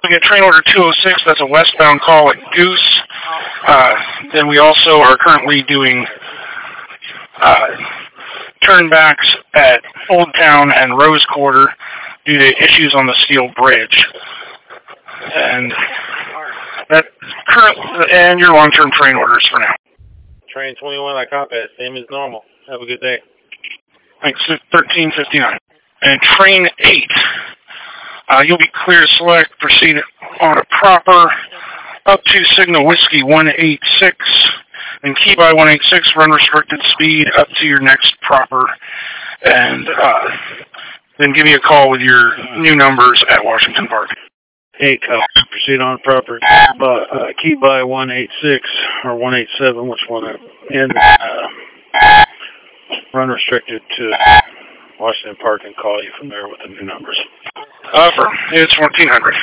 we get train order 206, that's a westbound call at Goose. Then we also are currently doing turnbacks at Old Town and Rose Quarter due to issues on the steel bridge. And and your long-term train orders for now. Train 21, I copy it. Same as normal. Have a good day. Thanks, 1359. And train 8, you'll be clear to select, proceed on a proper, up to signal whiskey 186, and key by 186, run restricted speed up to your next proper, and then give me a call with your new numbers at Washington Park. 8, proceed on proper, key by 186, or 187, which one, and run restricted to Washington Park and call you from there with the new numbers. It's 1400.